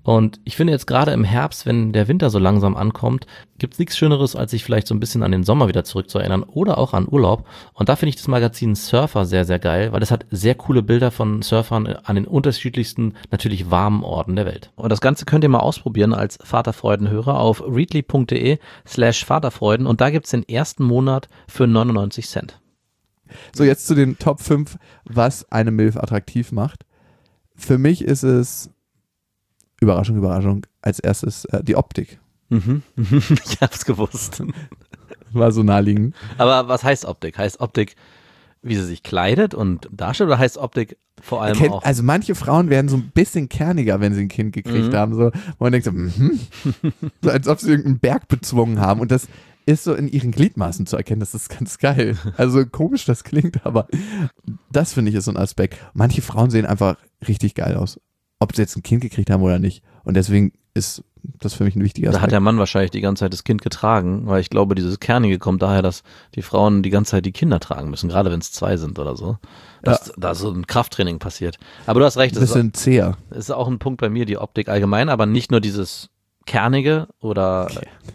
Und ich finde jetzt gerade im Herbst, wenn der Winter so langsam ankommt, gibt's nichts Schöneres, als sich vielleicht so ein bisschen an den Sommer wieder zurückzuerinnern oder auch an Urlaub. Und da finde ich das Magazin Surfer sehr, sehr geil, weil das hat sehr coole Bilder von Surfern an den unterschiedlichsten, natürlich warmen Orten der Welt. Und das Ganze könnt ihr mal ausprobieren als Vaterfreudenhörer auf readly.de/Vaterfreuden und da gibt's den ersten Monat für 99 Cent. So, jetzt zu den Top 5, was eine MILF attraktiv macht. Für mich ist es, Überraschung, Überraschung, als erstes die Optik. Ich hab's gewusst. War so naheliegend. Aber was heißt Optik? Heißt Optik, wie sie sich kleidet und darstellt, oder heißt Optik vor allem auch? Also manche Frauen werden so ein bisschen kerniger, wenn sie ein Kind gekriegt haben. So, wo man denkt so, so, als ob sie irgendeinen Berg bezwungen haben. Und das ist so in ihren Gliedmaßen zu erkennen. Das ist ganz geil. Also komisch das klingt, aber das finde ich ist so ein Aspekt. Manche Frauen sehen einfach richtig geil aus. Ob sie jetzt ein Kind gekriegt haben oder nicht. Und deswegen ist das für mich ein wichtiger Aspekt. Da hat der Mann wahrscheinlich die ganze Zeit das Kind getragen, weil ich glaube, dieses Kernige kommt daher, dass die Frauen die ganze Zeit die Kinder tragen müssen, gerade wenn es 2 sind oder so. Dass da so ein Krafttraining passiert. Aber du hast recht, ein bisschen zäher. Ist auch ein Punkt bei mir, die Optik allgemein, aber nicht nur dieses Kernige oder,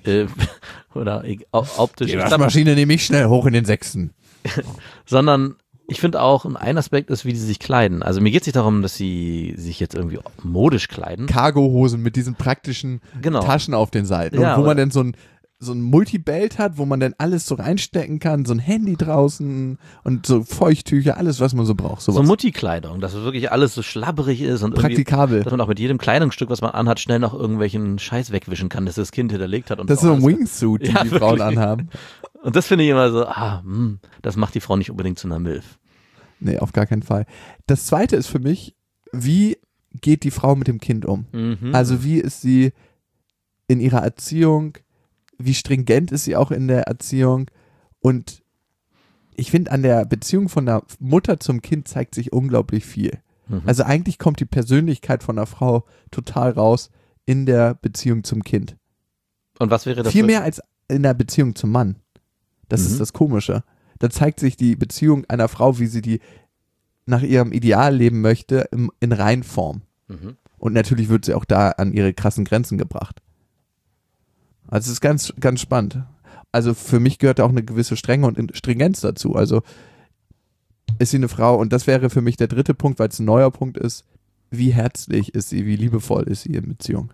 optisch. Die Waschmaschine nehme ich schnell hoch in den 6. Sondern ich finde auch, ein Aspekt ist, wie sie sich kleiden. Also mir geht es nicht darum, dass sie sich jetzt irgendwie modisch kleiden. Cargohosen mit diesen praktischen Taschen auf den Seiten. Ja, und wo man dann so ein Multibelt hat, wo man dann alles so reinstecken kann, so ein Handy draußen und so Feuchttücher, alles, was man so braucht. Sowas. So Mutti-Kleidung, dass wirklich alles so schlabberig ist und praktikabel. Dass man auch mit jedem Kleidungsstück, was man anhat, schnell noch irgendwelchen Scheiß wegwischen kann, dass das Kind hinterlegt hat. Und das ist so ein Wingsuit, den die wirklich Frauen anhaben. Und das finde ich immer so, das macht die Frau nicht unbedingt zu einer MILF. Nee, auf gar keinen Fall. Das Zweite ist für mich, wie geht die Frau mit dem Kind um? Also wie ist sie in ihrer Erziehung, wie stringent ist sie auch in der Erziehung? Und ich finde, an der Beziehung von der Mutter zum Kind zeigt sich unglaublich viel. Also eigentlich kommt die Persönlichkeit von der Frau total raus in der Beziehung zum Kind. Und was wäre das? Viel mehr als in der Beziehung zum Mann. Das ist das Komische. Da zeigt sich die Beziehung einer Frau, wie sie die nach ihrem Ideal leben möchte, in Reinform. Und natürlich wird sie auch da an ihre krassen Grenzen gebracht. Also es ist ganz, ganz spannend. Also für mich gehört da auch eine gewisse Strenge und Stringenz dazu. Also ist sie eine Frau, und das wäre für mich der dritte Punkt, weil es ein neuer Punkt ist, wie herzlich ist sie, wie liebevoll ist sie in Beziehung.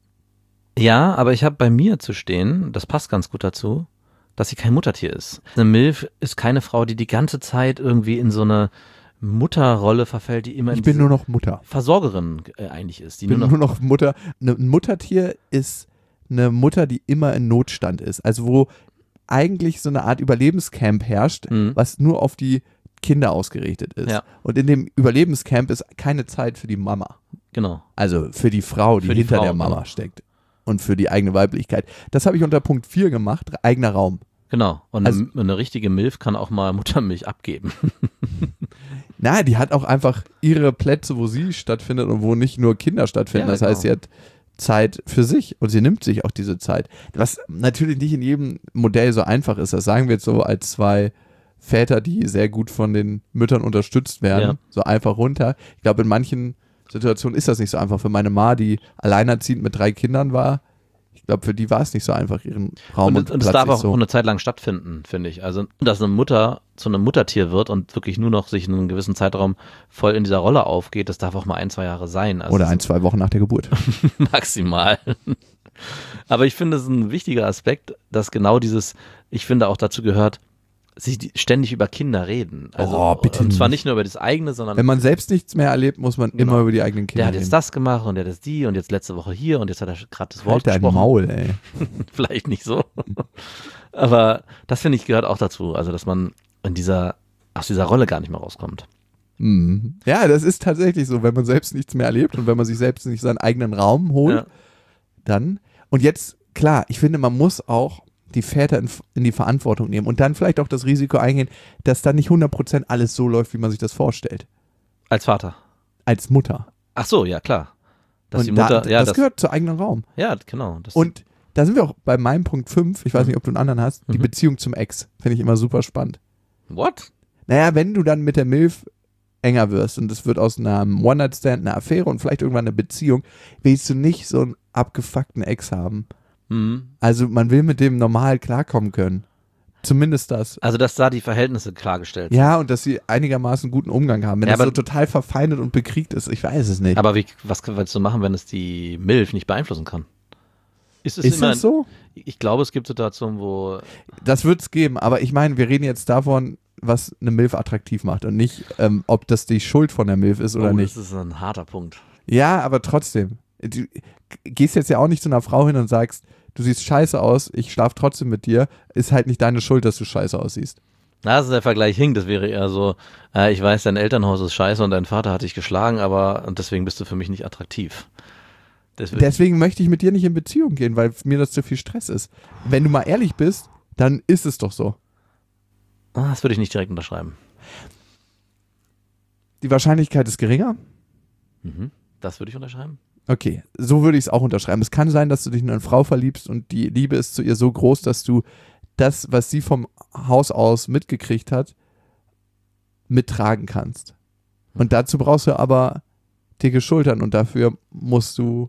Ja, aber ich habe bei mir zu stehen, das passt ganz gut dazu, dass sie kein Muttertier ist. Eine MILF ist keine Frau, die die ganze Zeit irgendwie in so eine Mutterrolle verfällt, die immer ich bin nur noch Mutter. Versorgerin eigentlich ist. Die Ich bin nur noch Mutter. Ein Muttertier ist eine Mutter, die immer in Notstand ist. Also wo eigentlich so eine Art Überlebenscamp herrscht, was nur auf die Kinder ausgerichtet ist. Ja. Und in dem Überlebenscamp ist keine Zeit für die Mama. Genau. Also für die Frau, die hinter der Mama steckt. Und für die eigene Weiblichkeit. Das habe ich unter Punkt 4 gemacht, eigener Raum. Genau. Und also, eine richtige MILF kann auch mal Muttermilch abgeben. Na, die hat auch einfach ihre Plätze, wo sie stattfindet und wo nicht nur Kinder stattfinden. Ja, das heißt, sie hat Zeit für sich und sie nimmt sich auch diese Zeit. Was natürlich nicht in jedem Modell so einfach ist. Das sagen wir jetzt so als 2 Väter, die sehr gut von den Müttern unterstützt werden. So einfach runter. Ich glaube, in manchen Situationen ist das nicht so einfach. Für meine Ma, die alleinerziehend mit 3 Kindern war, ich glaube, für die war es nicht so einfach, ihren Raum und es darf auch eine Zeit lang stattfinden, finde ich. Also, dass eine Mutter zu einem Muttertier wird und wirklich nur noch sich in einem gewissen Zeitraum voll in dieser Rolle aufgeht, das darf auch mal 1-2 Jahre sein. Also oder 1-2 Wochen nach der Geburt. Maximal. Aber ich finde, es ist ein wichtiger Aspekt, dass genau dieses, ich finde auch dazu gehört, sich ständig über Kinder reden. Also, bitte und zwar nicht. nicht nur über das eigene, sondern wenn man selbst nichts mehr erlebt, muss man immer über die eigenen Kinder der hat reden. jetzt das gemacht und der hat jetzt die und jetzt letzte Woche hier und jetzt hat er gerade das Wort halt gesprochen. dein Maul, ey. Vielleicht nicht so. Aber das, finde ich, gehört auch dazu. Also, dass man aus dieser Rolle gar nicht mehr rauskommt. Ja, das ist tatsächlich so. Wenn man selbst nichts mehr erlebt und wenn man sich selbst nicht seinen eigenen Raum holt, dann. Und jetzt, klar, ich finde, man muss auch die Väter in die Verantwortung nehmen und dann vielleicht auch das Risiko eingehen, dass dann nicht 100% alles so läuft, wie man sich das vorstellt. Als Vater? Als Mutter. Ach so, ja klar. Dass und die Mutter, das gehört zu eigenem Raum. Ja, genau. Und da sind wir auch bei meinem Punkt 5, ich weiß nicht, ob du einen anderen hast, die Beziehung zum Ex. Finde ich immer super spannend. What? Naja, wenn du dann mit der MILF enger wirst und es wird aus einem One-Night-Stand eine Affäre und vielleicht irgendwann eine Beziehung, willst du nicht so einen abgefuckten Ex haben. Also man will mit dem normal klarkommen können. Zumindest das. Also, dass da die Verhältnisse klargestellt sind. Ja, und dass sie einigermaßen guten Umgang haben. Wenn das so total verfeindet und bekriegt ist, ich weiß es nicht. Aber was willst du machen, wenn es die MILF nicht beeinflussen kann? Ist das so? Ich glaube, es gibt Situationen, wo... Das wird es geben, aber ich meine, wir reden jetzt davon, was eine MILF attraktiv macht und nicht, ob das die Schuld von der MILF ist oder nicht. Das ist ein harter Punkt. Ja, aber trotzdem. Du gehst jetzt ja auch nicht zu einer Frau hin und sagst, du siehst scheiße aus, ich schlafe trotzdem mit dir, ist halt nicht deine Schuld, dass du scheiße aussiehst. Also der Vergleich hinkt, das wäre eher so, ich weiß, dein Elternhaus ist scheiße und dein Vater hat dich geschlagen, und deswegen bist du für mich nicht attraktiv. Deswegen möchte ich mit dir nicht in Beziehung gehen, weil mir das zu viel Stress ist. Wenn du mal ehrlich bist, dann ist es doch so. Das würde ich nicht direkt unterschreiben. Die Wahrscheinlichkeit ist geringer? Das würde ich unterschreiben. Okay, so würde ich es auch unterschreiben. Es kann sein, dass du dich in eine Frau verliebst und die Liebe ist zu ihr so groß, dass du das, was sie vom Haus aus mitgekriegt hat, mittragen kannst. Und dazu brauchst du aber dicke Schultern und dafür musst du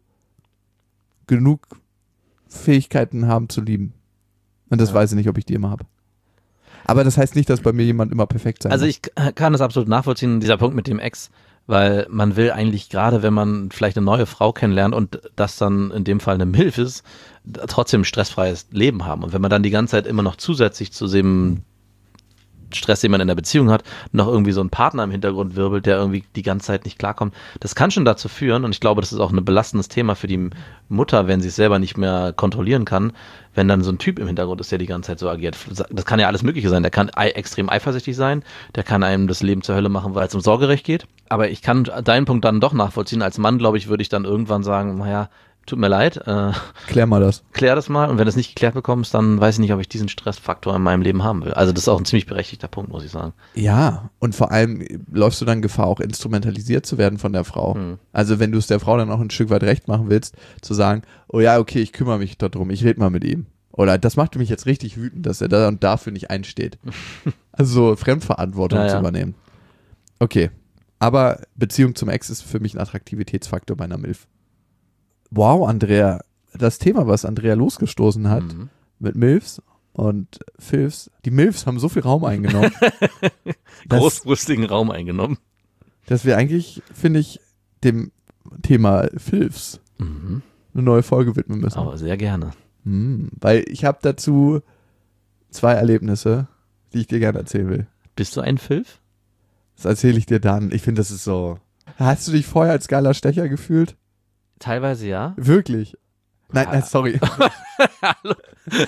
genug Fähigkeiten haben zu lieben. Und das weiß ich nicht, ob ich die immer habe. Aber das heißt nicht, dass bei mir jemand immer perfekt sein muss. Also ich kann das absolut nachvollziehen, dieser Punkt mit dem Ex, weil man will eigentlich gerade, wenn man vielleicht eine neue Frau kennenlernt und das dann in dem Fall eine MILF ist, trotzdem ein stressfreies Leben haben. Und wenn man dann die ganze Zeit immer noch zusätzlich zu dem Stress, den man in der Beziehung hat, noch irgendwie so ein Partner im Hintergrund wirbelt, der irgendwie die ganze Zeit nicht klarkommt, das kann schon dazu führen, und ich glaube, das ist auch ein belastendes Thema für die Mutter, wenn sie es selber nicht mehr kontrollieren kann, wenn dann so ein Typ im Hintergrund ist, der die ganze Zeit so agiert. Das kann ja alles Mögliche sein. Der kann extrem eifersüchtig sein, der kann einem das Leben zur Hölle machen, weil es um Sorgerecht geht. Aber ich kann deinen Punkt dann doch nachvollziehen. Als Mann, glaube ich, würde ich dann irgendwann sagen, naja, tut mir leid. Klär mal das. Klär das mal, und wenn du es nicht geklärt bekommst, dann weiß ich nicht, ob ich diesen Stressfaktor in meinem Leben haben will. Also das ist auch ein ziemlich berechtigter Punkt, muss ich sagen. Ja, und vor allem läufst du dann Gefahr, auch instrumentalisiert zu werden von der Frau. Also wenn du es der Frau dann auch ein Stück weit recht machen willst, zu sagen, oh ja, okay, ich kümmere mich darum, ich rede mal mit ihm. Oder das macht mich jetzt richtig wütend, dass er da und dafür nicht einsteht. Also Fremdverantwortung zu übernehmen. Okay, aber Beziehung zum Ex ist für mich ein Attraktivitätsfaktor bei einer MILF. Wow, Andrea, das Thema, was Andrea losgestoßen hat mit MILFs und FILFs, die MILFs haben so viel Raum eingenommen. Großbrüstigen Raum eingenommen. Dass wir eigentlich, finde ich, dem Thema FILFs eine neue Folge widmen müssen. Aber sehr gerne. Weil ich habe dazu 2 Erlebnisse, die ich dir gerne erzählen will. Bist du ein FILF? Das erzähle ich dir dann. Ich finde, das ist so... Hast du dich vorher als geiler Stecher gefühlt? Teilweise ja. Wirklich? Nein, sorry. Hallo.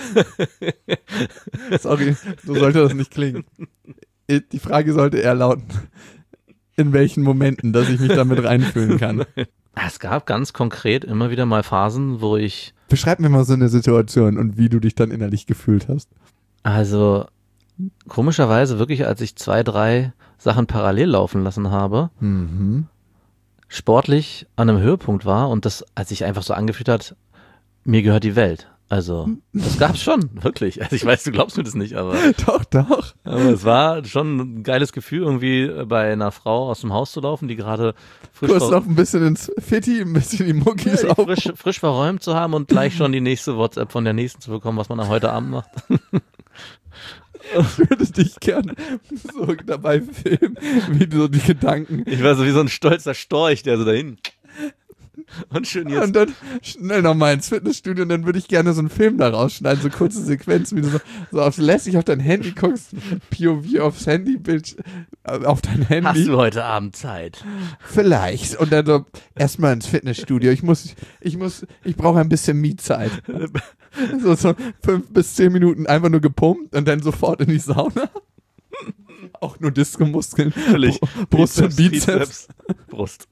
Sorry, so sollte das nicht klingen. Die Frage sollte eher lauten, in welchen Momenten, dass ich mich damit reinfühlen kann. Es gab ganz konkret immer wieder mal Phasen, wo ich... Beschreib mir mal so eine Situation und wie du dich dann innerlich gefühlt hast. Also, komischerweise wirklich, als ich 2, 3 Sachen parallel laufen lassen habe, sportlich an einem Höhepunkt war und das, als sich einfach so angefühlt hat, mir gehört die Welt. Also, das gab's schon, wirklich. Also ich weiß, du glaubst mir das nicht, aber... Doch. Aber es war schon ein geiles Gefühl, irgendwie bei einer Frau aus dem Haus zu laufen, die gerade frisch... Du hast noch ein bisschen ins Fitti, ein bisschen die Muckis auf. Frisch verräumt zu haben und gleich schon die nächste WhatsApp von der nächsten zu bekommen, was man dann heute Abend macht. Ich würde dich gerne so dabei filmen, wie so die Gedanken. Ich war so wie so ein stolzer Storch, der so dahin... Und schön jetzt. Und dann schnell nochmal ins Fitnessstudio und dann würde ich gerne so einen Film da rausschneiden, so kurze Sequenzen, wie du so lässig auf dein Handy guckst, POV aufs Handybild, auf dein Handy. Hast du heute Abend Zeit? Vielleicht. Und dann so erstmal ins Fitnessstudio. Ich brauche ein bisschen Me-Zeit. So 5 bis 10 Minuten einfach nur gepumpt und dann sofort in die Sauna. Auch nur Disco-Muskeln. Brust und Bizeps. Brust.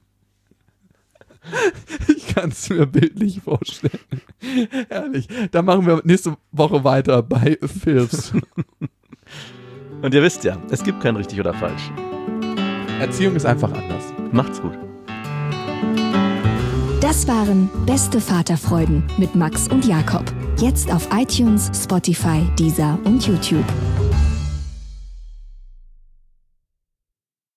Ich kann es mir bildlich vorstellen. Herrlich. Da machen wir nächste Woche weiter bei FILFs. Und ihr wisst ja, es gibt kein richtig oder falsch. Erziehung ist einfach anders. Macht's gut. Das waren Beste Vaterfreuden mit Max und Jakob. Jetzt auf iTunes, Spotify, Deezer und YouTube.